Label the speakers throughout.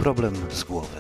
Speaker 1: problem z głowy.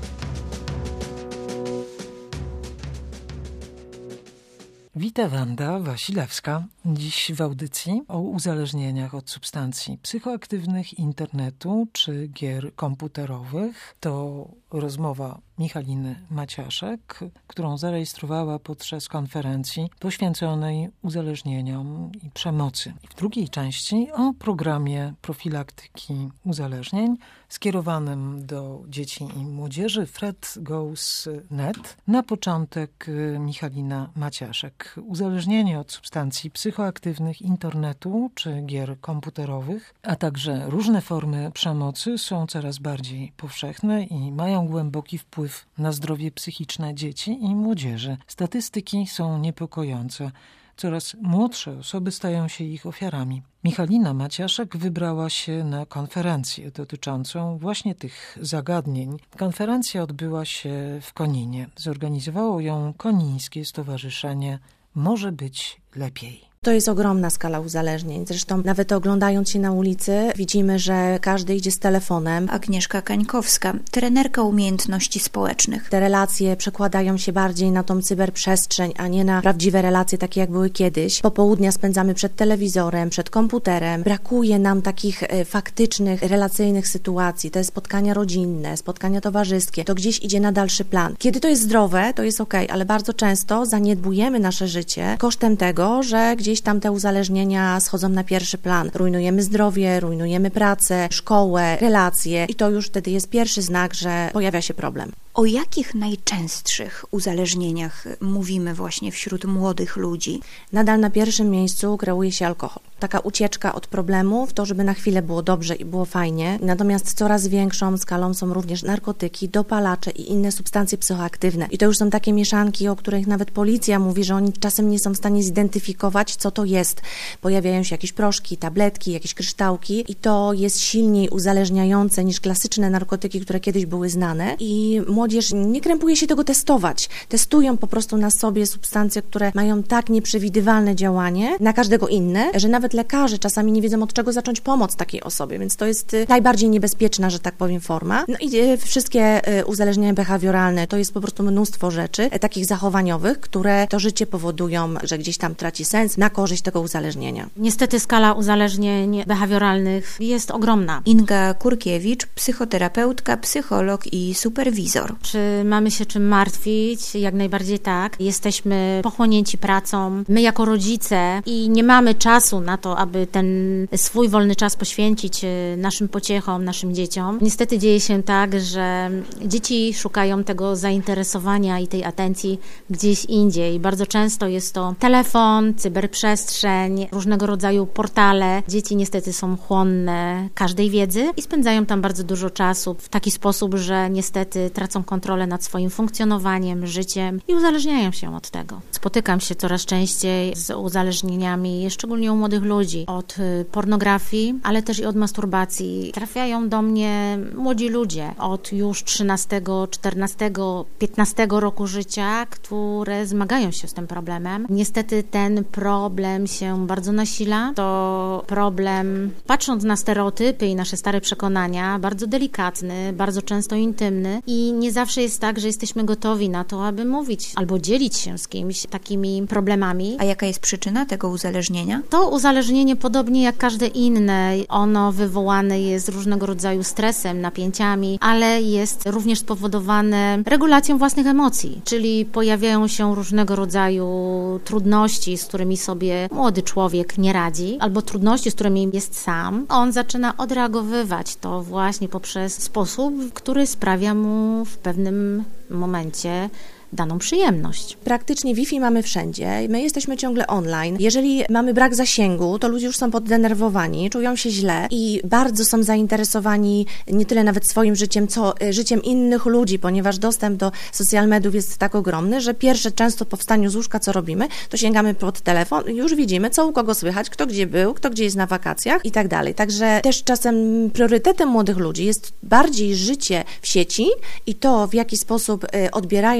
Speaker 2: Witam, Wanda Wasilewska. Dziś w audycji o uzależnieniach od substancji psychoaktywnych, internetu czy gier komputerowych. To rozmowa Michaliny Maciaszek, którą zarejestrowała podczas konferencji poświęconej uzależnieniom i przemocy. W drugiej części o programie profilaktyki uzależnień skierowanym do dzieci i młodzieży Fred Goes Net. Na początek Michalina Maciaszek. Uzależnienie od substancji psychoaktywnych, internetu czy gier komputerowych, a także różne formy przemocy są coraz bardziej powszechne i mają głęboki wpływ na zdrowie psychiczne dzieci i młodzieży. Statystyki są niepokojące. Coraz młodsze osoby stają się ich ofiarami. Michalina Maciaszek wybrała się na konferencję dotyczącą właśnie tych zagadnień. Konferencja odbyła się w Koninie. Zorganizowało ją Konińskie Stowarzyszenie Może Być Lepiej.
Speaker 3: To jest ogromna skala uzależnień. Zresztą nawet oglądając się na ulicy widzimy, że każdy idzie z telefonem.
Speaker 4: Agnieszka Kańkowska, trenerka umiejętności społecznych.
Speaker 3: Te relacje przekładają się bardziej na tą cyberprzestrzeń, a nie na prawdziwe relacje takie jak były kiedyś. Popołudnia spędzamy przed telewizorem, przed komputerem. Brakuje nam takich faktycznych, relacyjnych sytuacji. Te spotkania rodzinne, spotkania towarzyskie. To gdzieś idzie na dalszy plan. Kiedy to jest zdrowe, to jest okej, ale bardzo często zaniedbujemy nasze życie kosztem tego, że gdzieś tam te uzależnienia schodzą na pierwszy plan. Rujnujemy zdrowie, rujnujemy pracę, szkołę, relacje i to już wtedy jest pierwszy znak, że pojawia się problem.
Speaker 4: O jakich najczęstszych uzależnieniach mówimy właśnie wśród młodych ludzi?
Speaker 3: Nadal na pierwszym miejscu kreuje się alkohol. Taka ucieczka od problemów, to żeby na chwilę było dobrze i było fajnie. Natomiast coraz większą skalą są również narkotyki, dopalacze i inne substancje psychoaktywne. I to już są takie mieszanki, o których nawet policja mówi, że oni czasem nie są w stanie zidentyfikować, co to jest. Pojawiają się jakieś proszki, tabletki, jakieś kryształki i to jest silniej uzależniające niż klasyczne narkotyki, które kiedyś były znane. I młodzież nie krępuje się tego testować. Testują po prostu na sobie substancje, które mają tak nieprzewidywalne działanie, na każdego inne, że nawet lekarze czasami nie wiedzą, od czego zacząć pomoc takiej osobie, więc to jest najbardziej niebezpieczna, że tak powiem, forma. No i wszystkie uzależnienia behawioralne, to jest po prostu mnóstwo rzeczy, takich zachowaniowych, które to życie powodują, że gdzieś tam traci sens na korzyść tego uzależnienia.
Speaker 5: Niestety skala uzależnień behawioralnych jest ogromna.
Speaker 4: Inga Kurkiewicz, psychoterapeutka, psycholog i superwizor.
Speaker 5: Czy mamy się czym martwić? Jak najbardziej tak. Jesteśmy pochłonięci pracą. My jako rodzice i nie mamy czasu na to, aby ten swój wolny czas poświęcić naszym pociechom, naszym dzieciom. Niestety dzieje się tak, że dzieci szukają tego zainteresowania i tej atencji gdzieś indziej. Bardzo często jest to telefon, cyberprzestrzeń, różnego rodzaju portale. Dzieci niestety są chłonne każdej wiedzy i spędzają tam bardzo dużo czasu w taki sposób, że niestety tracą kontrolę nad swoim funkcjonowaniem, życiem i uzależniają się od tego. Spotykam się coraz częściej z uzależnieniami, szczególnie u młodych ludzi, od pornografii, ale też i od masturbacji. Trafiają do mnie młodzi ludzie od już 13, 14, 15 roku życia, które zmagają się z tym problemem. Niestety ten problem się bardzo nasila. To problem, patrząc na stereotypy i nasze stare przekonania, bardzo delikatny, bardzo często intymny i nie zawsze jest tak, że jesteśmy gotowi na to, aby mówić albo dzielić się z kimś takimi problemami.
Speaker 4: A jaka jest przyczyna tego uzależnienia?
Speaker 5: To uzależnienie, podobnie jak każde inne, ono wywołane jest różnego rodzaju stresem, napięciami, ale jest również spowodowane regulacją własnych emocji, czyli pojawiają się różnego rodzaju trudności, z którymi sobie młody człowiek nie radzi, albo trudności, z którymi jest sam. On zaczyna odreagowywać to właśnie poprzez sposób, który sprawia mu w pewnym momencie daną przyjemność.
Speaker 3: Praktycznie Wi-Fi mamy wszędzie. My jesteśmy ciągle online. Jeżeli mamy brak zasięgu, to ludzie już są poddenerwowani, czują się źle i bardzo są zainteresowani nie tyle nawet swoim życiem, co życiem innych ludzi, ponieważ dostęp do social mediów jest tak ogromny, że pierwsze często po wstaniu z łóżka, co robimy, to sięgamy pod telefon i już widzimy, co u kogo słychać, kto gdzie był, kto gdzie jest na wakacjach i tak dalej. Także też czasem priorytetem młodych ludzi jest bardziej życie w sieci i to, w jaki sposób odbierają znajomość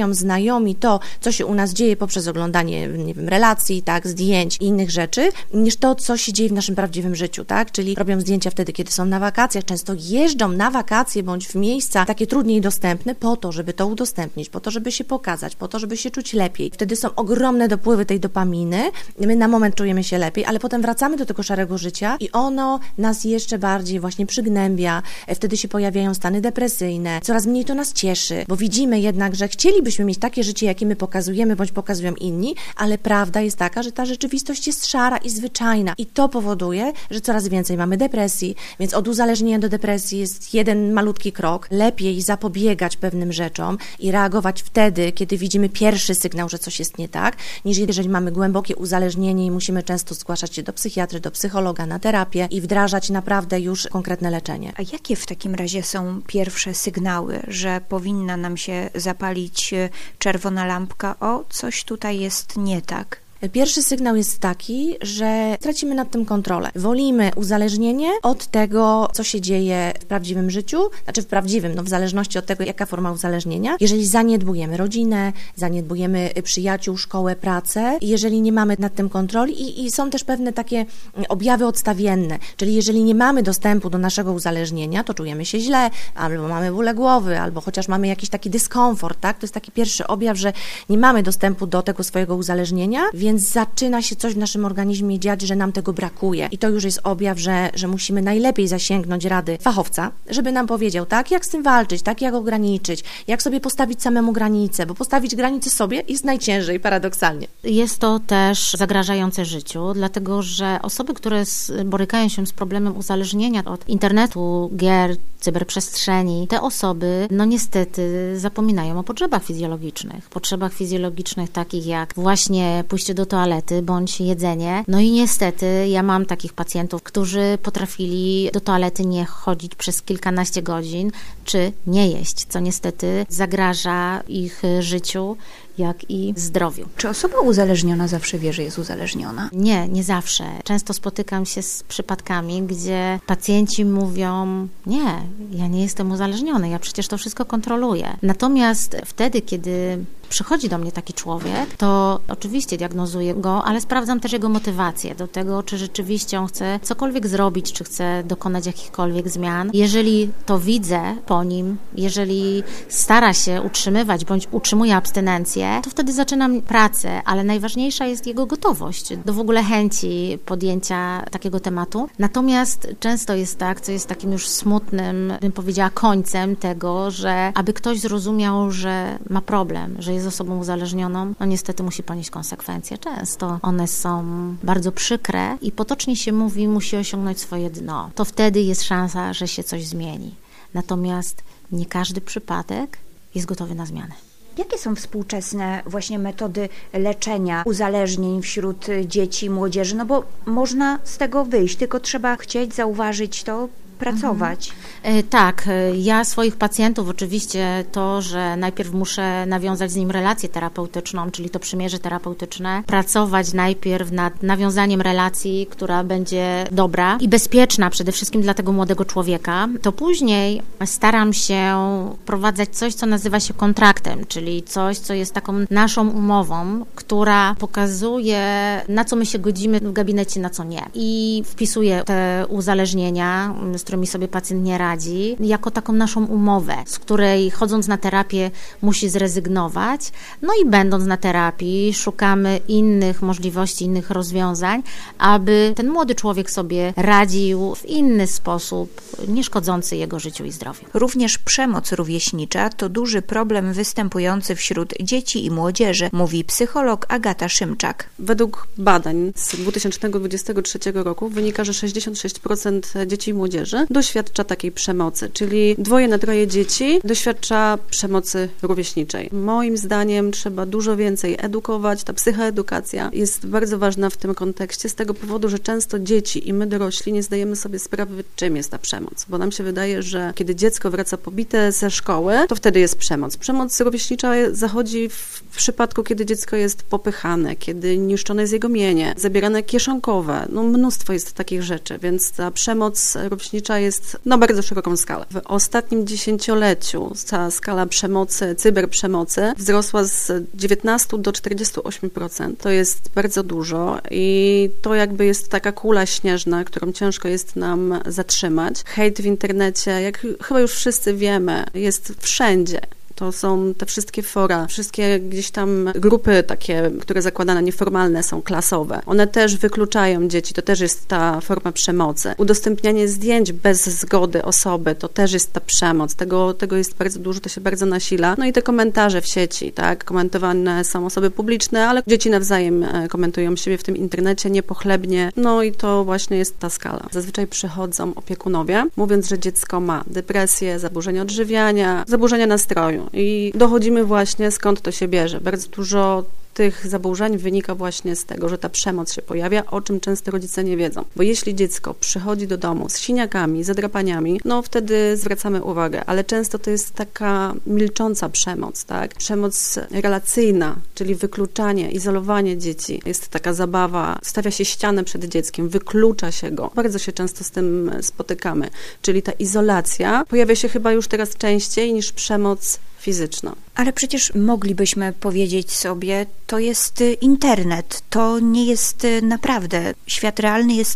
Speaker 3: znajomi to, co się u nas dzieje poprzez oglądanie, nie wiem, relacji, tak, zdjęć i innych rzeczy, niż to, co się dzieje w naszym prawdziwym życiu, tak, czyli robią zdjęcia wtedy, kiedy są na wakacjach, często jeżdżą na wakacje bądź w miejsca takie trudniej dostępne po to, żeby to udostępnić, po to, żeby się pokazać, po to, żeby się czuć lepiej. Wtedy są ogromne dopływy tej dopaminy, my na moment czujemy się lepiej, ale potem wracamy do tego szarego życia i ono nas jeszcze bardziej właśnie przygnębia, wtedy się pojawiają stany depresyjne, coraz mniej to nas cieszy, bo widzimy jednak, że chcielibyśmy mieć takie życie, jakie my pokazujemy, bądź pokazują inni, ale prawda jest taka, że ta rzeczywistość jest szara i zwyczajna i to powoduje, że coraz więcej mamy depresji, więc od uzależnienia do depresji jest jeden malutki krok. Lepiej zapobiegać pewnym rzeczom i reagować wtedy, kiedy widzimy pierwszy sygnał, że coś jest nie tak, niż jeżeli mamy głębokie uzależnienie i musimy często zgłaszać się do psychiatry, do psychologa, na terapię i wdrażać naprawdę już konkretne leczenie.
Speaker 4: A jakie w takim razie są pierwsze sygnały, że powinna nam się zapalić czerwona lampka, o, coś tutaj jest nie tak?
Speaker 3: Pierwszy sygnał jest taki, że tracimy nad tym kontrolę. Wolimy uzależnienie od tego, co się dzieje w prawdziwym życiu, znaczy w prawdziwym, w zależności od tego, jaka forma uzależnienia. Jeżeli zaniedbujemy rodzinę, zaniedbujemy przyjaciół, szkołę, pracę, jeżeli nie mamy nad tym kontroli i są też pewne takie objawy odstawienne, czyli jeżeli nie mamy dostępu do naszego uzależnienia, to czujemy się źle, albo mamy bóle głowy, albo chociaż mamy jakiś taki dyskomfort, tak? To jest taki pierwszy objaw, że nie mamy dostępu do tego swojego uzależnienia, więc zaczyna się coś w naszym organizmie dziać, że nam tego brakuje. I to już jest objaw, że musimy najlepiej zasięgnąć rady fachowca, żeby nam powiedział, tak, jak z tym walczyć, tak, jak ograniczyć, jak sobie postawić samemu granice, bo postawić granice sobie jest najciężej, paradoksalnie.
Speaker 5: Jest to też zagrażające życiu, dlatego że osoby, które borykają się z problemem uzależnienia od internetu, gier, cyberprzestrzeni, te osoby, niestety zapominają o potrzebach fizjologicznych. Potrzebach fizjologicznych takich jak właśnie pójście do toalety bądź jedzenie. I niestety ja mam takich pacjentów, którzy potrafili do toalety nie chodzić przez kilkanaście godzin, czy nie jeść, co niestety zagraża ich życiu, jak i zdrowiu.
Speaker 4: Czy osoba uzależniona zawsze wie, że jest uzależniona?
Speaker 5: Nie zawsze. Często spotykam się z przypadkami, gdzie pacjenci mówią, nie, ja nie jestem uzależniony, ja przecież to wszystko kontroluję. Natomiast wtedy, kiedy przychodzi do mnie taki człowiek, to oczywiście diagnozuję go, ale sprawdzam też jego motywację do tego, czy rzeczywiście on chce cokolwiek zrobić, czy chce dokonać jakichkolwiek zmian. Jeżeli to widzę po nim, jeżeli stara się utrzymywać bądź utrzymuje abstynencję, to wtedy zaczynam pracę, ale najważniejsza jest jego gotowość do w ogóle chęci podjęcia takiego tematu. Natomiast często jest tak, co jest takim już smutnym, bym powiedziała, końcem tego, że aby ktoś zrozumiał, że ma problem, że jest osobą uzależnioną, niestety musi ponieść konsekwencje. Często one są bardzo przykre i potocznie się mówi, musi osiągnąć swoje dno. To wtedy jest szansa, że się coś zmieni. Natomiast nie każdy przypadek jest gotowy na zmianę.
Speaker 4: Jakie są współczesne właśnie metody leczenia uzależnień wśród dzieci i młodzieży? Bo można z tego wyjść, tylko trzeba chcieć, zauważyć to, pracować.
Speaker 5: Tak, ja swoich pacjentów oczywiście to, że najpierw muszę nawiązać z nim relację terapeutyczną, czyli to przymierze terapeutyczne, pracować najpierw nad nawiązaniem relacji, która będzie dobra i bezpieczna przede wszystkim dla tego młodego człowieka, to później staram się wprowadzać coś, co nazywa się kontraktem, czyli coś, co jest taką naszą umową, która pokazuje, na co my się godzimy w gabinecie, na co nie. I wpisuję te uzależnienia, z którymi sobie pacjent nie radzi, jako taką naszą umowę, z której chodząc na terapię musi zrezygnować. I będąc na terapii szukamy innych możliwości, innych rozwiązań, aby ten młody człowiek sobie radził w inny sposób, nie szkodzący jego życiu i zdrowiu.
Speaker 4: Również przemoc rówieśnicza to duży problem występujący wśród dzieci i młodzieży, mówi psycholog Agata Szymczak.
Speaker 1: Według badań z 2023 roku wynika, że 66% dzieci i młodzieży doświadcza takiej przemocy, czyli 2 na 3 dzieci doświadcza przemocy rówieśniczej. Moim zdaniem trzeba dużo więcej edukować, ta psychoedukacja jest bardzo ważna w tym kontekście z tego powodu, że często dzieci i my dorośli nie zdajemy sobie sprawy, czym jest ta przemoc, bo nam się wydaje, że kiedy dziecko wraca pobite ze szkoły, to wtedy jest przemoc. Przemoc rówieśnicza zachodzi w przypadku, kiedy dziecko jest popychane, kiedy niszczone jest jego mienie, zabierane kieszonkowe, mnóstwo jest takich rzeczy, więc ta przemoc rówieśnicza rozlicza, jest na bardzo szeroką skalę. W ostatnim 10-leciu ta skala przemocy, cyberprzemocy wzrosła z 19 do 48%. To jest bardzo dużo i to jakby jest taka kula śnieżna, którą ciężko jest nam zatrzymać. Hejt w internecie, jak chyba już wszyscy wiemy, jest wszędzie. To są te wszystkie fora, wszystkie gdzieś tam grupy takie, które zakładane nieformalne są, klasowe. One też wykluczają dzieci, to też jest ta forma przemocy. Udostępnianie zdjęć bez zgody osoby, to też jest ta przemoc. Tego jest bardzo dużo, to się bardzo nasila. No i te komentarze w sieci, tak? Komentowane są osoby publiczne, ale dzieci nawzajem komentują siebie w tym internecie niepochlebnie. No i to właśnie jest ta skala. Zazwyczaj przychodzą opiekunowie, mówiąc, że dziecko ma depresję, zaburzenia odżywiania, zaburzenia nastroju. I dochodzimy właśnie, skąd to się bierze. Bardzo dużo tych zaburzeń wynika właśnie z tego, że ta przemoc się pojawia, o czym często rodzice nie wiedzą. Bo jeśli dziecko przychodzi do domu z siniakami, zadrapaniami, no wtedy zwracamy uwagę, ale często to jest taka milcząca przemoc, tak? Przemoc relacyjna, czyli wykluczanie, izolowanie dzieci. Jest taka zabawa, stawia się ścianę przed dzieckiem, wyklucza się go. Bardzo się często z tym spotykamy. Czyli ta izolacja pojawia się chyba już teraz częściej niż przemoc fizyczna.
Speaker 4: Ale przecież moglibyśmy powiedzieć sobie, to jest internet, to nie jest naprawdę. Świat realny jest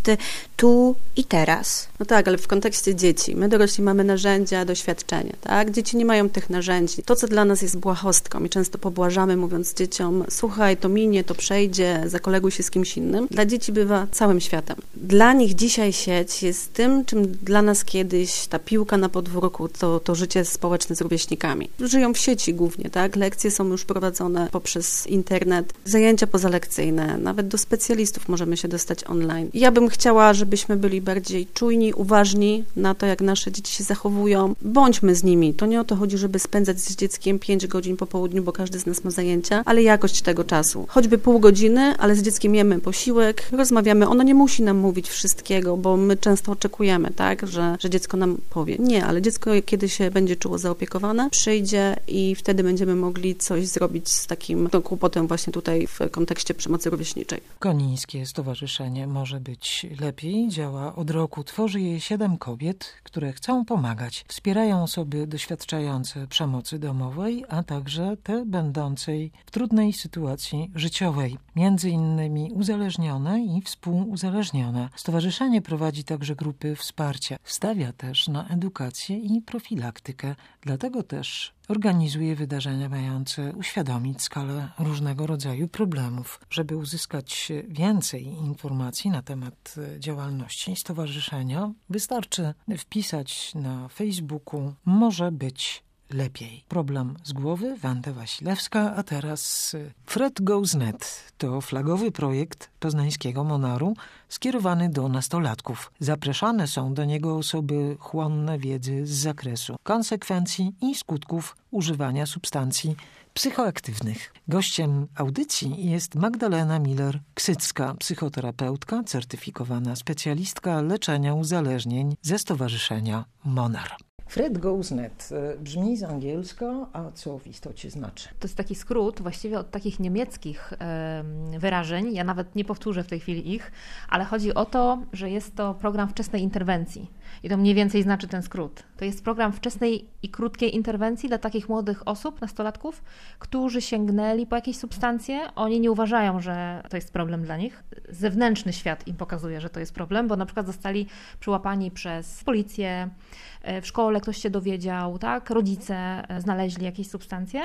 Speaker 4: tu i teraz.
Speaker 1: No tak, ale w kontekście dzieci. My dorośli mamy narzędzia, doświadczenie, tak? Dzieci nie mają tych narzędzi. To, co dla nas jest błahostką i często pobłażamy, mówiąc dzieciom, słuchaj, to minie, to przejdzie, zakoleguj się z kimś innym. Dla dzieci bywa całym światem. Dla nich dzisiaj sieć jest tym, czym dla nas kiedyś ta piłka na podwórku, to życie społeczne z rówieśnikami. Żyją w sieci głównie, tak? Lekcje są już prowadzone poprzez internet, zajęcia pozalekcyjne, nawet do specjalistów możemy się dostać online. Ja bym chciała, żebyśmy byli bardziej czujni, uważni na to, jak nasze dzieci się zachowują. Bądźmy z nimi. To nie o to chodzi, żeby spędzać z dzieckiem 5 godzin po południu, bo każdy z nas ma zajęcia, ale jakość tego czasu. Choćby pół godziny, ale z dzieckiem jemy posiłek, rozmawiamy. Ono nie musi nam mówić wszystkiego, bo my często oczekujemy, tak, że dziecko nam powie. Nie, ale dziecko, kiedy się będzie czuło zaopiekowane, przyjdzie i wtedy będziemy mogli coś zrobić z takim kłopotem właśnie tutaj w kontekście przemocy rówieśniczej.
Speaker 2: Konińskie Stowarzyszenie Może Być Lepiej działa od roku. Tworzy je 7 kobiet, które chcą pomagać. Wspierają osoby doświadczające przemocy domowej, a także te będącej w trudnej sytuacji życiowej, między innymi uzależnione i współuzależnione. Stowarzyszenie prowadzi także grupy wsparcia. Stawia też na edukację i profilaktykę. Dlatego też organizuje wydarzenia mające uświadomić skalę różnego rodzaju problemów. Żeby uzyskać więcej informacji na temat działalności stowarzyszenia, wystarczy wpisać na Facebooku Może Być Lepiej. Problem z głowy, Wanda Wasilewska, a teraz Fred Goes Net. To flagowy projekt poznańskiego Monaru skierowany do nastolatków. Zapraszane są do niego osoby chłonne wiedzy z zakresu konsekwencji i skutków używania substancji psychoaktywnych. Gościem audycji jest Magdalena Miller-Ksycka, psychoterapeutka, certyfikowana specjalistka leczenia uzależnień ze Stowarzyszenia Monar. Fred Goes Net brzmi z angielska, a co w istocie znaczy?
Speaker 6: To jest taki skrót właściwie od takich niemieckich wyrażeń. Ja nawet nie powtórzę w tej chwili ich, ale chodzi o to, że jest to program wczesnej interwencji. I to mniej więcej znaczy ten skrót. To jest program wczesnej i krótkiej interwencji dla takich młodych osób, nastolatków, którzy sięgnęli po jakieś substancje. Oni nie uważają, że to jest problem dla nich. Zewnętrzny świat im pokazuje, że to jest problem, bo na przykład zostali przyłapani przez policję, w szkole ktoś się dowiedział, tak? Rodzice znaleźli jakieś substancje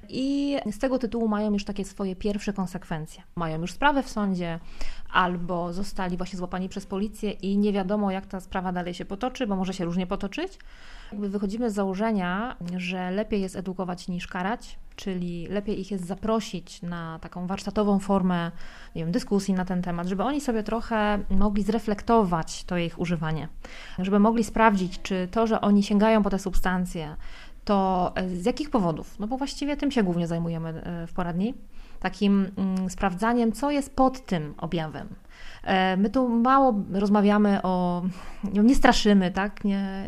Speaker 6: i z tego tytułu mają już takie swoje pierwsze konsekwencje. Mają już sprawę w sądzie albo zostali właśnie złapani przez policję i nie wiadomo, jak ta sprawa dalej się potoczy, bo może się różnie potoczyć. Jakby wychodzimy z założenia, że lepiej jest edukować niż karać, czyli lepiej ich jest zaprosić na taką warsztatową formę, nie wiem, dyskusji na ten temat, żeby oni sobie trochę mogli zreflektować to ich używanie, żeby mogli sprawdzić, czy to, że oni sięgają po te substancje, to z jakich powodów, no bo właściwie tym się głównie zajmujemy w poradni, takim sprawdzaniem, co jest pod tym objawem. My tu mało rozmawiamy nie straszymy, tak?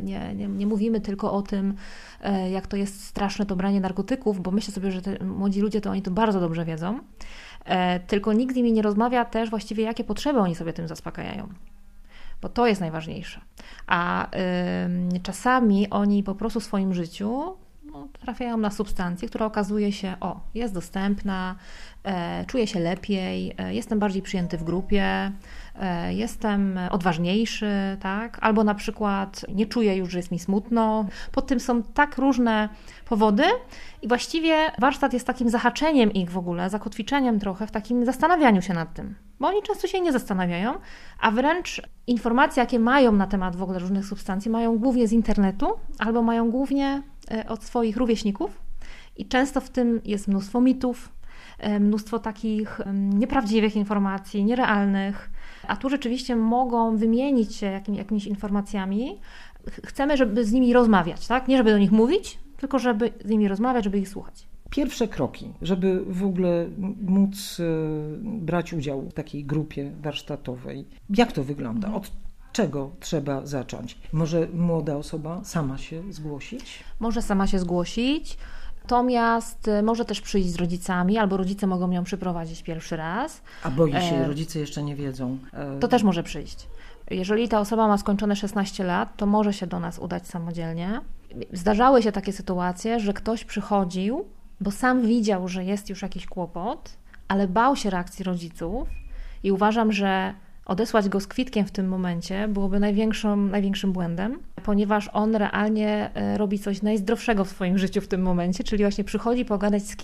Speaker 6: Nie mówimy tylko o tym, jak to jest straszne to branie narkotyków, bo myślę sobie, że te młodzi ludzie to oni to bardzo dobrze wiedzą, tylko nikt z nimi nie rozmawia też właściwie, jakie potrzeby oni sobie tym zaspokajają. bo to jest najważniejsze. A czasami oni po prostu w swoim życiu trafiają na substancję, która okazuje się, jest dostępna, czuję się lepiej, jestem bardziej przyjęty w grupie, jestem odważniejszy, tak? Albo na przykład nie czuję już, że jest mi smutno. Pod tym są tak różne powody i właściwie warsztat jest takim zahaczeniem ich w ogóle, zakotwiczeniem trochę w takim zastanawianiu się nad tym, bo oni często się nie zastanawiają, a wręcz informacje, jakie mają na temat w ogóle różnych substancji, mają głównie z internetu albo mają głównie od swoich rówieśników i często w tym jest mnóstwo mitów, mnóstwo takich nieprawdziwych informacji, nierealnych, a tu rzeczywiście mogą wymienić się jakimiś informacjami. Chcemy, żeby z nimi rozmawiać, tak? Nie żeby do nich mówić, tylko żeby z nimi rozmawiać, żeby ich słuchać.
Speaker 2: Pierwsze kroki, żeby w ogóle móc brać udział w takiej grupie warsztatowej. Jak to wygląda? Od czego trzeba zacząć? Może młoda osoba sama się zgłosić?
Speaker 6: Może sama się zgłosić, natomiast może też przyjść z rodzicami, albo rodzice mogą ją przyprowadzić pierwszy raz.
Speaker 2: A boi się, rodzice jeszcze nie wiedzą.
Speaker 6: To też może przyjść. Jeżeli ta osoba ma skończone 16 lat, to może się do nas udać samodzielnie. Zdarzały się takie sytuacje, że ktoś przychodził, bo sam widział, że jest już jakiś kłopot, ale bał się reakcji rodziców i uważam, że odesłać go z kwitkiem w tym momencie byłoby największym błędem, ponieważ on realnie robi coś najzdrowszego w swoim życiu w tym momencie, czyli właśnie przychodzi pogadać z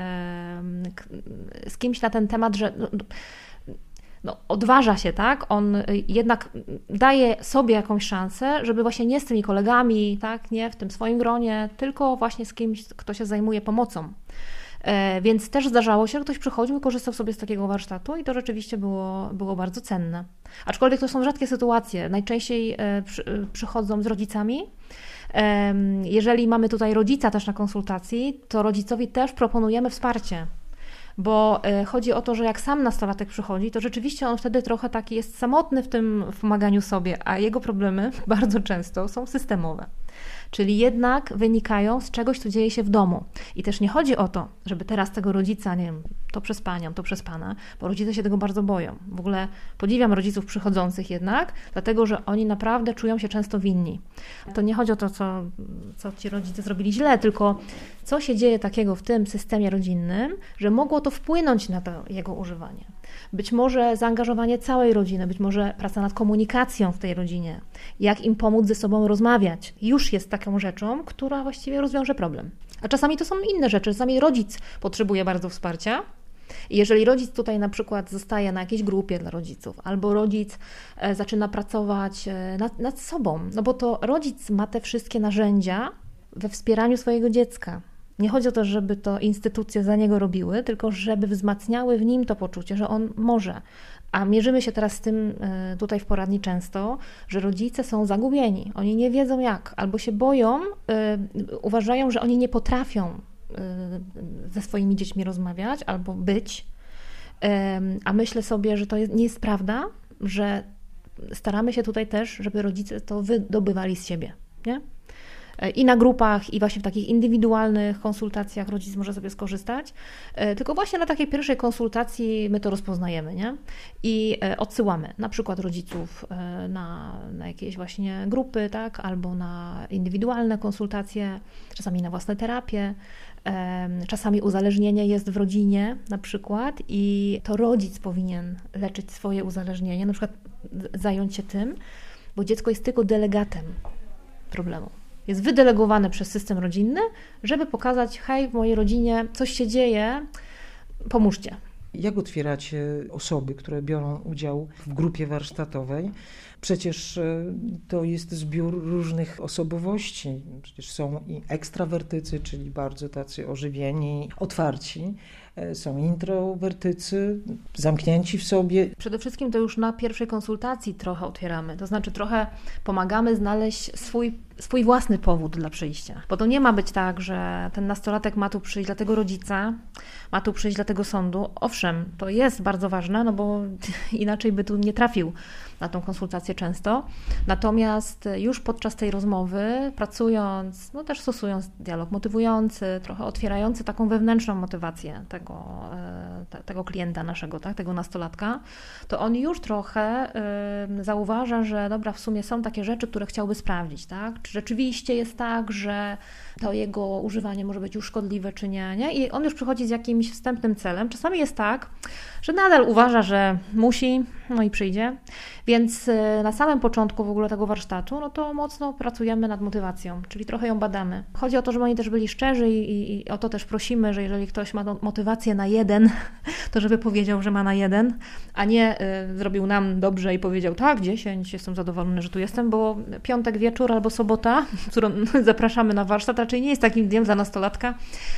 Speaker 6: kimś na ten temat, że odważa się, tak? On jednak daje sobie jakąś szansę, żeby właśnie nie z tymi kolegami, tak? Nie w tym swoim gronie, tylko właśnie z kimś, kto się zajmuje pomocą. Więc też zdarzało się, że ktoś przychodził i korzystał sobie z takiego warsztatu i to rzeczywiście było bardzo cenne. Aczkolwiek to są rzadkie sytuacje. Najczęściej przychodzą z rodzicami. Jeżeli mamy tutaj rodzica też na konsultacji, to rodzicowi też proponujemy wsparcie. Bo chodzi o to, że jak sam nastolatek przychodzi, to rzeczywiście on wtedy trochę taki jest samotny w tym pomaganiu sobie, a jego problemy bardzo często są systemowe. Czyli jednak wynikają z czegoś, co dzieje się w domu. I też nie chodzi o to, żeby teraz tego rodzica, nie wiem, to przez panią, to przez pana, bo rodzice się tego bardzo boją. W ogóle podziwiam rodziców przychodzących jednak, dlatego, że oni naprawdę czują się często winni. To nie chodzi o to, co ci rodzice zrobili źle, tylko co się dzieje takiego w tym systemie rodzinnym, że mogło to wpłynąć na to jego używanie. Być może zaangażowanie całej rodziny, być może praca nad komunikacją w tej rodzinie, jak im pomóc ze sobą rozmawiać, już jest taką rzeczą, która właściwie rozwiąże problem. A czasami to są inne rzeczy, czasami rodzic potrzebuje bardzo wsparcia. I jeżeli rodzic tutaj na przykład zostaje na jakiejś grupie dla rodziców, albo rodzic zaczyna pracować nad sobą, no bo to rodzic ma te wszystkie narzędzia we wspieraniu swojego dziecka. Nie chodzi o to, żeby to instytucje za niego robiły, tylko żeby wzmacniały w nim to poczucie, że on może. A mierzymy się teraz z tym tutaj w poradni często, że rodzice są zagubieni. Oni nie wiedzą jak, albo się boją, uważają, że oni nie potrafią ze swoimi dziećmi rozmawiać albo być. A myślę sobie, że to nie jest prawda, że staramy się tutaj też, żeby rodzice to wydobywali z siebie, nie? I na grupach, i właśnie w takich indywidualnych konsultacjach rodzic może sobie skorzystać. Tylko właśnie na takiej pierwszej konsultacji my to rozpoznajemy, nie? I odsyłamy na przykład rodziców na jakieś właśnie grupy, tak? Albo na indywidualne konsultacje, czasami na własne terapie. Czasami uzależnienie jest w rodzinie na przykład i to rodzic powinien leczyć swoje uzależnienie, na przykład zająć się tym, bo dziecko jest tylko delegatem problemu. Jest wydelegowane przez system rodzinny, żeby pokazać, hej, w mojej rodzinie coś się dzieje, pomóżcie.
Speaker 2: Jak otwieracie osoby, które biorą udział w grupie warsztatowej? Przecież to jest zbiór różnych osobowości. Przecież są i ekstrawertycy, czyli bardzo tacy ożywieni, otwarci. Są introwertycy, zamknięci w sobie.
Speaker 6: Przede wszystkim to już na pierwszej konsultacji trochę otwieramy. To znaczy trochę pomagamy znaleźć swój własny powód dla przyjścia. Bo to nie ma być tak, że ten nastolatek ma tu przyjść dla tego rodzica, ma tu przyjść dla tego sądu. Owszem, to jest bardzo ważne, no bo inaczej by tu nie trafił. na tą konsultację często. Natomiast już podczas tej rozmowy, pracując, no też stosując dialog motywujący, trochę otwierający taką wewnętrzną motywację tego klienta naszego, tak, tego nastolatka, to on już trochę zauważa, że dobra, w sumie są takie rzeczy, które chciałby sprawdzić, tak? Czy rzeczywiście jest tak, że to jego używanie może być już szkodliwe, czy nie? I on już przychodzi z jakimś wstępnym celem. Czasami jest tak, że nadal uważa, że musi, no i przyjdzie. Więc na samym początku w ogóle tego warsztatu, no to mocno pracujemy nad motywacją, czyli trochę ją badamy. Chodzi o to, żeby oni też byli szczerzy i o to też prosimy, że jeżeli ktoś ma motywację na 1, to żeby powiedział, że ma na 1, a nie zrobił nam dobrze i powiedział tak, 10, jestem zadowolony, że tu jestem, bo piątek wieczór albo sobota, którą zapraszamy na warsztat, raczej nie jest takim dniem dla nastolatka,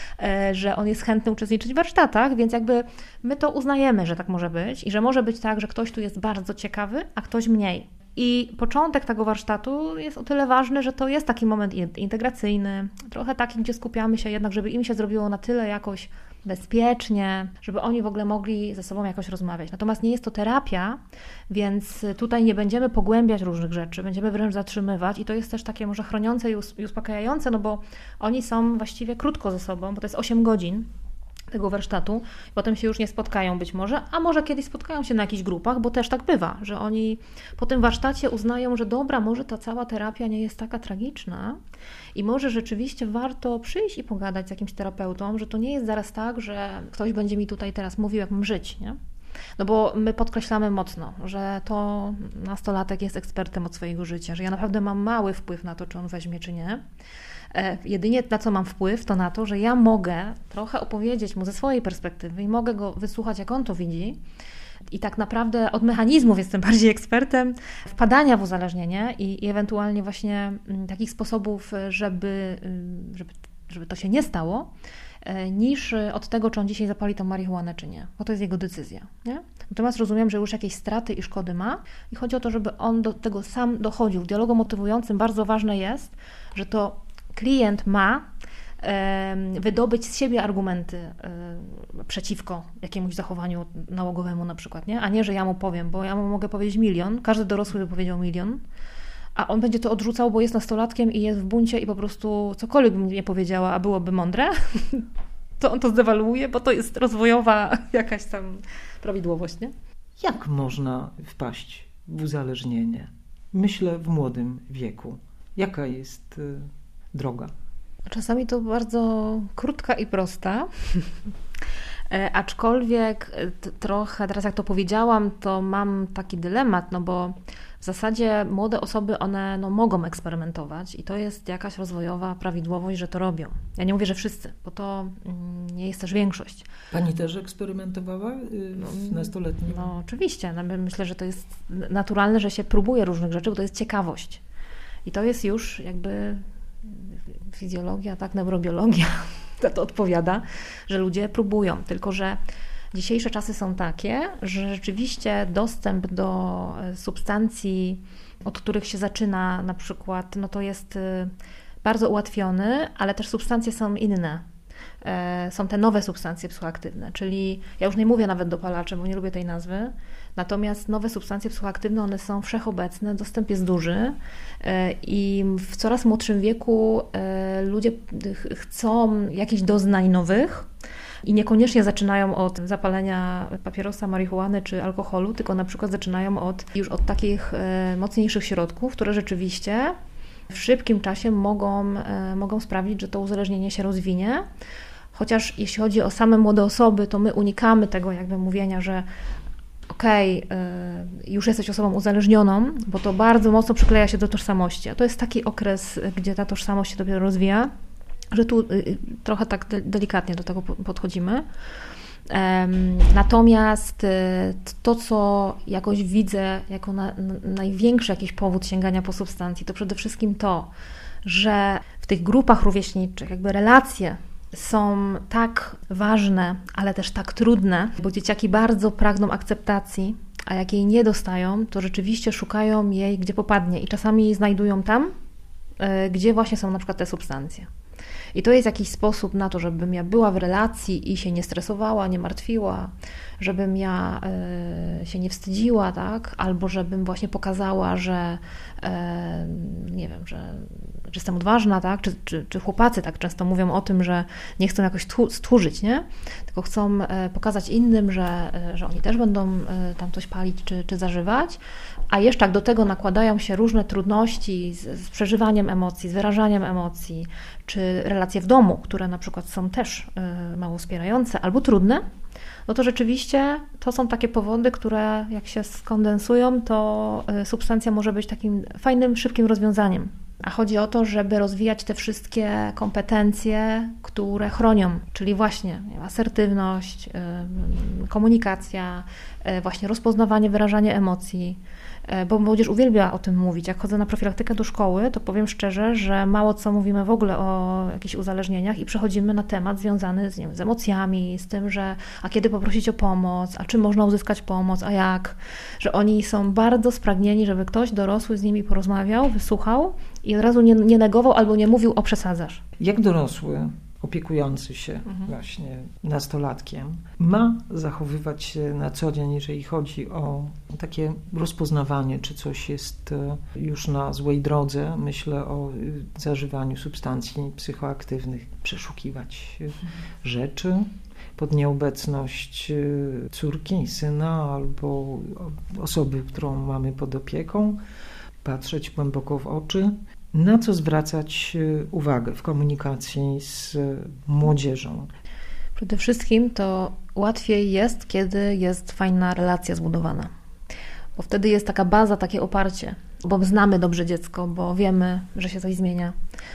Speaker 6: że on jest chętny uczestniczyć w warsztatach, więc jakby my to uznajemy, że tak może być i że może być tak, że ktoś tu jest bardzo ciekawy, a ktoś mniej. I początek tego warsztatu jest o tyle ważny, że to jest taki moment integracyjny, trochę taki, gdzie skupiamy się jednak, żeby im się zrobiło na tyle jakoś bezpiecznie, żeby oni w ogóle mogli ze sobą jakoś rozmawiać. Natomiast nie jest to terapia, więc tutaj nie będziemy pogłębiać różnych rzeczy, będziemy wręcz zatrzymywać i to jest też takie może chroniące i uspokajające, no bo oni są właściwie krótko ze sobą, bo to jest 8 godzin tego warsztatu, potem się już nie spotkają być może, a może kiedyś spotkają się na jakichś grupach, bo też tak bywa, że oni po tym warsztacie uznają, że dobra, może ta cała terapia nie jest taka tragiczna i może rzeczywiście warto przyjść i pogadać z jakimś terapeutą, że to nie jest zaraz tak, że ktoś będzie mi tutaj teraz mówił, jak mam żyć, nie? No bo my podkreślamy mocno, że to nastolatek jest ekspertem od swojego życia, że ja naprawdę mam mały wpływ na to, czy on weźmie, czy nie. Jedynie na co mam wpływ, to na to, że ja mogę trochę opowiedzieć mu ze swojej perspektywy i mogę go wysłuchać, jak on to widzi. I tak naprawdę od mechanizmów jestem bardziej ekspertem wpadania w uzależnienie i ewentualnie właśnie takich sposobów, żeby to się nie stało, niż od tego, czy on dzisiaj zapali tą marihuanę, czy nie, bo to jest jego decyzja. Nie? Natomiast rozumiem, że już jakieś straty i szkody ma i chodzi o to, żeby on do tego sam dochodził. W dialogu motywującym bardzo ważne jest, że to klient ma wydobyć z siebie argumenty przeciwko jakiemuś zachowaniu nałogowemu na przykład, nie? A nie, że ja mu powiem, bo ja mu mogę powiedzieć 1 000 000, każdy dorosły by powiedział 1 000 000, a on będzie to odrzucał, bo jest nastolatkiem i jest w buncie i po prostu cokolwiek bym nie powiedziała, a byłoby mądre, to on to zdewaluuje, bo to jest rozwojowa jakaś tam prawidłowość, nie?
Speaker 2: Jak można wpaść w uzależnienie? Myślę w młodym wieku. Jaka jest droga?
Speaker 6: Czasami to bardzo krótka i prosta, aczkolwiek trochę, teraz jak to powiedziałam, to mam taki dylemat, no bo w zasadzie młode osoby, one mogą eksperymentować i to jest jakaś rozwojowa prawidłowość, że to robią. Ja nie mówię, że wszyscy, bo to nie jest też większość.
Speaker 2: Pani też eksperymentowała w nastoletnim?
Speaker 6: No oczywiście, myślę, że to jest naturalne, że się próbuje różnych rzeczy, bo to jest ciekawość. I to jest już jakby fizjologia, tak, neurobiologia za to odpowiada, że ludzie próbują, tylko że dzisiejsze czasy są takie, że rzeczywiście dostęp do substancji, od których się zaczyna na przykład, no to jest bardzo ułatwiony, ale też substancje są inne. Są te nowe substancje psychoaktywne, czyli ja już nie mówię nawet dopalacze, bo nie lubię tej nazwy, natomiast nowe substancje psychoaktywne, one są wszechobecne, dostęp jest duży i w coraz młodszym wieku ludzie chcą jakichś doznań nowych i niekoniecznie zaczynają od zapalenia papierosa, marihuany czy alkoholu, tylko na przykład zaczynają już od takich mocniejszych środków, które rzeczywiście w szybkim czasie mogą sprawić, że to uzależnienie się rozwinie. Chociaż jeśli chodzi o same młode osoby, to my unikamy tego jakby mówienia, że już jesteś osobą uzależnioną, bo to bardzo mocno przykleja się do tożsamości. A to jest taki okres, gdzie ta tożsamość się dopiero rozwija, że tu trochę tak delikatnie do tego podchodzimy. Natomiast to, co jakoś widzę jako największy jakiś powód sięgania po substancji, to przede wszystkim to, że w tych grupach rówieśniczych jakby relacje są tak ważne, ale też tak trudne, bo dzieciaki bardzo pragną akceptacji, a jak jej nie dostają, to rzeczywiście szukają jej, gdzie popadnie i czasami jej znajdują tam, gdzie właśnie są na przykład te substancje. I to jest jakiś sposób na to, żebym ja była w relacji i się nie stresowała, nie martwiła, żebym ja się nie wstydziła, tak? Albo żebym właśnie pokazała, że nie wiem, że jestem odważna, tak? Czy chłopacy tak często mówią o tym, że nie chcą jakoś stchórzyć, nie? Tylko chcą pokazać innym, że oni też będą tam coś palić czy zażywać, a jeszcze jak do tego nakładają się różne trudności z przeżywaniem emocji, z wyrażaniem emocji, czy relacje w domu, które na przykład są też mało wspierające albo trudne, no to rzeczywiście to są takie powody, które jak się skondensują, to substancja może być takim fajnym, szybkim rozwiązaniem. A chodzi o to, żeby rozwijać te wszystkie kompetencje, które chronią, czyli właśnie asertywność, komunikacja, właśnie rozpoznawanie, wyrażanie emocji, bo młodzież uwielbia o tym mówić. Jak chodzę na profilaktykę do szkoły, to powiem szczerze, że mało co mówimy w ogóle o jakichś uzależnieniach i przechodzimy na temat związany z emocjami, z tym, że a kiedy poprosić o pomoc, a czy można uzyskać pomoc, a jak, że oni są bardzo spragnieni, żeby ktoś dorosły z nimi porozmawiał, wysłuchał i od razu nie negował albo nie mówił o przesadzasz.
Speaker 2: Jak dorosły opiekujący się właśnie nastolatkiem ma zachowywać się na co dzień, jeżeli chodzi o takie rozpoznawanie, czy coś jest już na złej drodze, myślę o zażywaniu substancji psychoaktywnych, przeszukiwać rzeczy pod nieobecność córki, syna albo osoby, którą mamy pod opieką, patrzeć głęboko w oczy. Na co zwracać uwagę w komunikacji z młodzieżą?
Speaker 6: Przede wszystkim to łatwiej jest, kiedy jest fajna relacja zbudowana. Bo wtedy jest taka baza, takie oparcie, bo znamy dobrze dziecko, bo wiemy, że się coś zmienia.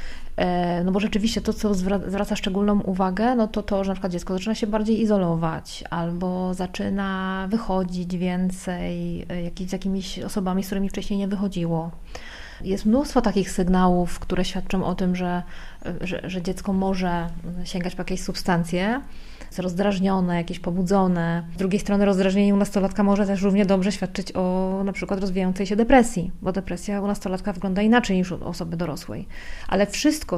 Speaker 6: No bo rzeczywiście to, co zwraca szczególną uwagę, no to, że na przykład dziecko zaczyna się bardziej izolować albo zaczyna wychodzić więcej z jakimiś osobami, z którymi wcześniej nie wychodziło. Jest mnóstwo takich sygnałów, które świadczą o tym, że dziecko może sięgać po jakieś substancje, jest rozdrażnione, jakieś pobudzone. Z drugiej strony rozdrażnienie u nastolatka może też równie dobrze świadczyć o na przykład rozwijającej się depresji, bo depresja u nastolatka wygląda inaczej niż u osoby dorosłej. Ale wszystko,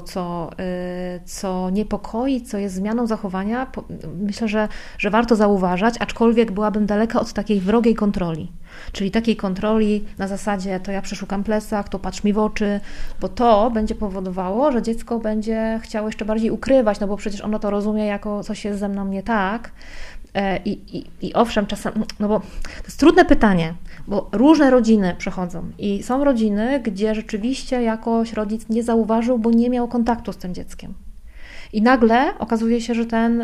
Speaker 6: co niepokoi, co jest zmianą zachowania, myślę, że warto zauważać, aczkolwiek byłabym daleka od takiej wrogiej kontroli. Czyli takiej kontroli na zasadzie to ja przeszukam plecak, to patrz mi w oczy, bo to będzie powodowało, że dziecko będzie chciało jeszcze bardziej ukrywać, no bo przecież ono to rozumie jako coś jest ze mną nie tak. I owszem, czasem, no bo to jest trudne pytanie, bo różne rodziny przechodzą i są rodziny, gdzie rzeczywiście jakoś rodzic nie zauważył, bo nie miał kontaktu z tym dzieckiem. I nagle okazuje się, że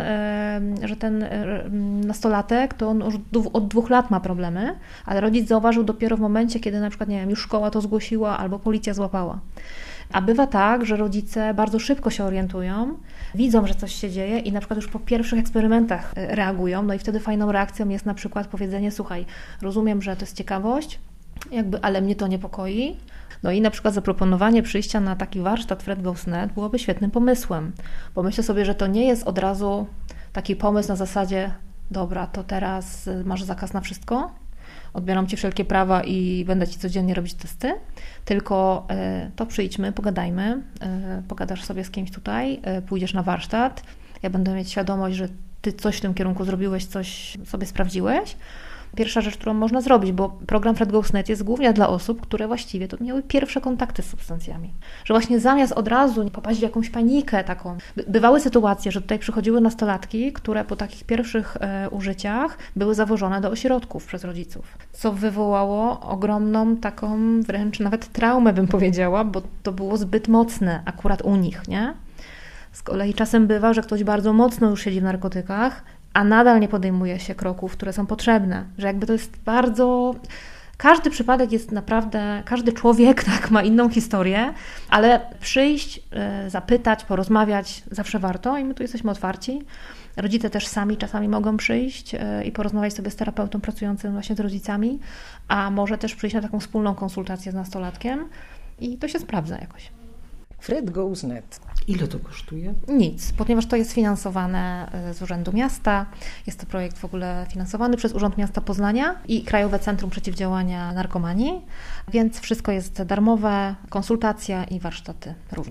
Speaker 6: ten nastolatek to on już od 2 lat ma problemy, ale rodzic zauważył dopiero w momencie, kiedy na przykład, nie wiem, już szkoła to zgłosiła albo policja złapała. A bywa tak, że rodzice bardzo szybko się orientują, widzą, że coś się dzieje i na przykład już po pierwszych eksperymentach reagują, no i wtedy fajną reakcją jest na przykład powiedzenie, słuchaj, rozumiem, że to jest ciekawość, ale mnie to niepokoi. No i na przykład zaproponowanie przyjścia na taki warsztat Fred Goes Net byłoby świetnym pomysłem, bo myślę sobie, że to nie jest od razu taki pomysł na zasadzie, dobra, to teraz masz zakaz na wszystko, odbieram Ci wszelkie prawa i będę Ci codziennie robić testy, tylko to przyjdźmy, pogadajmy, pogadasz sobie z kimś tutaj, pójdziesz na warsztat, ja będę mieć świadomość, że Ty coś w tym kierunku zrobiłeś, coś sobie sprawdziłeś. Pierwsza rzecz, którą można zrobić, bo program Fred Goes Net jest głównie dla osób, które właściwie to miały pierwsze kontakty z substancjami. Że właśnie zamiast od razu popaść w jakąś panikę taką. Bywały sytuacje, że tutaj przychodziły nastolatki, które po takich pierwszych użyciach były zawożone do ośrodków przez rodziców, co wywołało ogromną taką wręcz nawet traumę, bym powiedziała, bo to było zbyt mocne akurat u nich, nie? Z kolei czasem bywa, że ktoś bardzo mocno już siedzi w narkotykach, a nadal nie podejmuje się kroków, które są potrzebne. Że jakby to jest bardzo... Każdy przypadek jest naprawdę... Każdy człowiek tak ma inną historię, ale przyjść, zapytać, porozmawiać zawsze warto i my tu jesteśmy otwarci. Rodzice też sami czasami mogą przyjść i porozmawiać sobie z terapeutą pracującym właśnie z rodzicami, a może też przyjść na taką wspólną konsultację z nastolatkiem i to się sprawdza jakoś.
Speaker 2: Fred Goes Net. Ile to kosztuje?
Speaker 6: Nic, ponieważ to jest finansowane z Urzędu Miasta. Jest to projekt w ogóle finansowany przez Urząd Miasta Poznania i Krajowe Centrum Przeciwdziałania Narkomanii, więc wszystko jest darmowe, konsultacja i warsztaty również.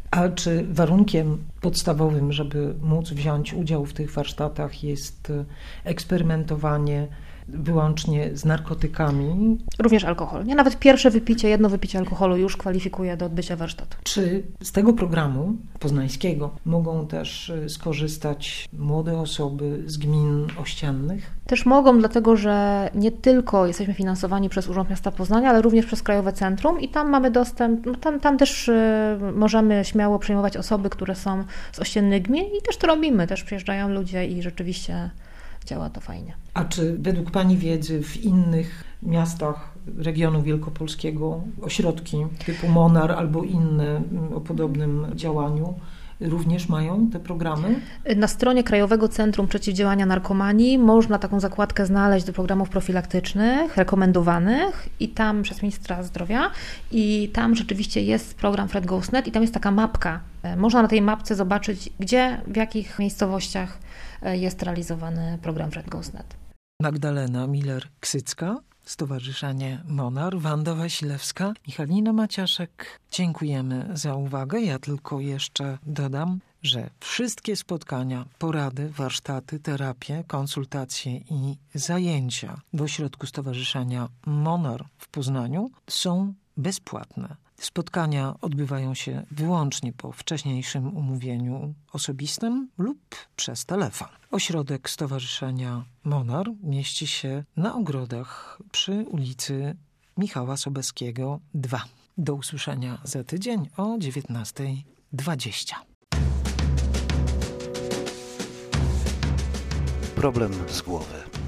Speaker 2: A czy warunkiem podstawowym, żeby móc wziąć udział w tych warsztatach, jest eksperymentowanie wyłącznie z narkotykami?
Speaker 6: Również alkohol. Nie? Nawet jedno wypicie alkoholu już kwalifikuje do odbycia warsztatu.
Speaker 2: Czy z tego programu poznańskiego mogą też skorzystać młode osoby z gmin ościennych?
Speaker 6: Też mogą, dlatego że nie tylko jesteśmy finansowani przez Urząd Miasta Poznania, ale również przez Krajowe Centrum i tam mamy dostęp, tam też możemy śmiało przyjmować osoby, które są z ościennych gmin i też to robimy. Też przyjeżdżają ludzie i rzeczywiście działa to fajnie.
Speaker 2: A czy według Pani wiedzy w innych miastach regionu wielkopolskiego ośrodki typu Monar albo inne o podobnym działaniu również mają te programy?
Speaker 6: Na stronie Krajowego Centrum Przeciwdziałania Narkomanii można taką zakładkę znaleźć do programów profilaktycznych, rekomendowanych i tam przez Ministra Zdrowia i tam rzeczywiście jest program Fred Goes Net i tam jest taka mapka. Można na tej mapce zobaczyć, gdzie, w jakich miejscowościach jest realizowany program Fred Goes Net.
Speaker 2: Magdalena Miller-Ksycka, Stowarzyszenie Monar, Wanda Wasilewska, Michalina Maciaszek. Dziękujemy za uwagę. Ja tylko jeszcze dodam, że wszystkie spotkania, porady, warsztaty, terapie, konsultacje i zajęcia w ośrodku Stowarzyszenia Monar w Poznaniu są bezpłatne. Spotkania odbywają się wyłącznie po wcześniejszym umówieniu osobistym lub przez telefon. Ośrodek Stowarzyszenia Monar mieści się na ogrodach przy ulicy Michała Sobieskiego 2. Do usłyszenia za tydzień o 19:20.
Speaker 7: Problem z głowy.